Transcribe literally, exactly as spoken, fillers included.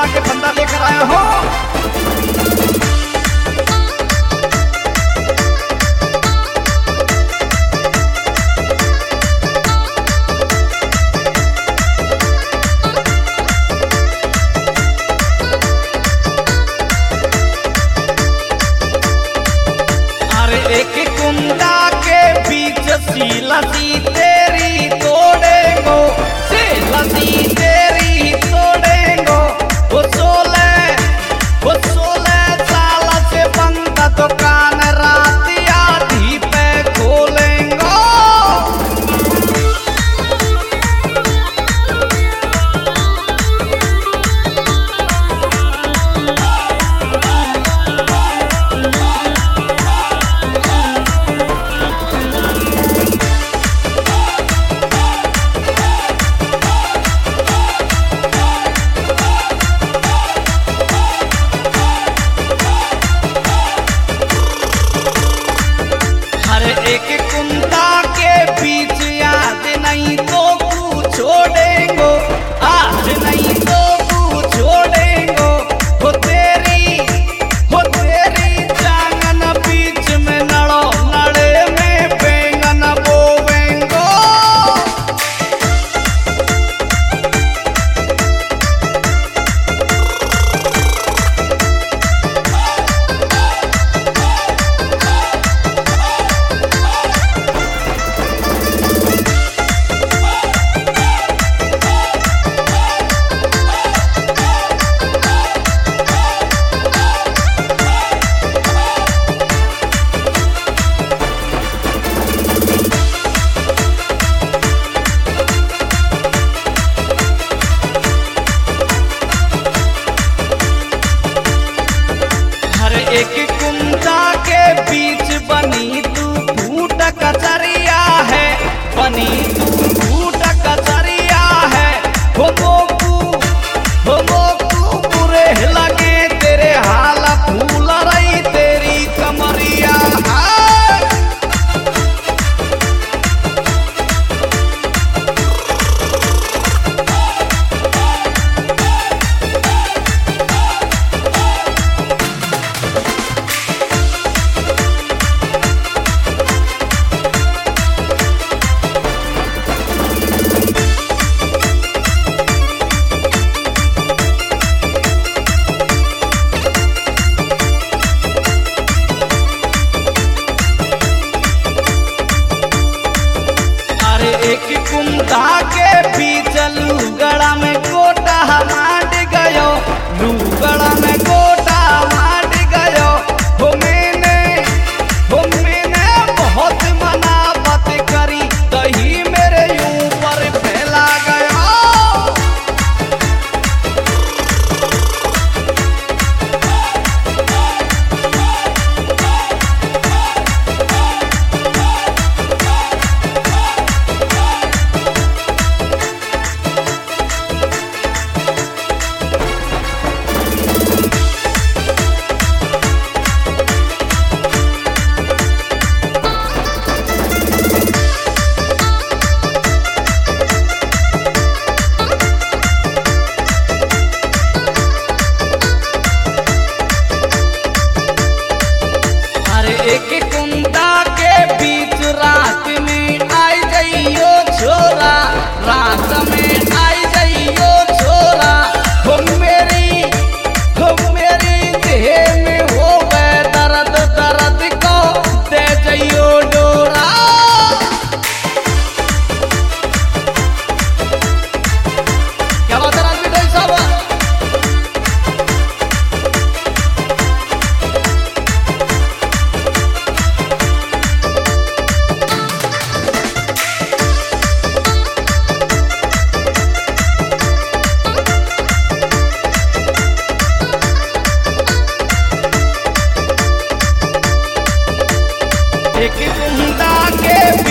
के बंदा लेकर आया हूँ। एक कुंदा के बीच सीला सी तेरी तोड़ेंगो, सीला सी तेरी तोड़ेंगो। वो सोले वो सोले साल से बंद दुकान रात आधी पे खोलेंगो। एक कुंदा के बीच याद नहीं तो तू छोड़ेंगो, आज नहीं तो तू छोड़ेंगो। हो तेरी हो तेरी जांगन बीच में नड़ो, नड़े में बैंगन बोवेंगो। एक कुंदा के बीच बनी तू फूट कचरिया है, बनी तू फूट कचरिया है। हो मोकू हो मोकू बुरे लगे तेरे हाल, फूल रही तेरी कमरिया है। एक कुंदा के बीच लूगड़ा में गोटा माट गयो, लूगड़ा में गोटा माट गयो। हो मैंने हो मैंने बहुत मना बात करी, दही मेरे ऊपर फैला गया। एक कुंदा के बीच रात में आई जाइयो छोरा, रात में आई जाइयो छोरा। हो मेरी हो मेरी देह में हो गए दर्द, दर्द को दे जाइयो डोरा। क्या बात है राजवीर भाई साहब? एक कुंदा के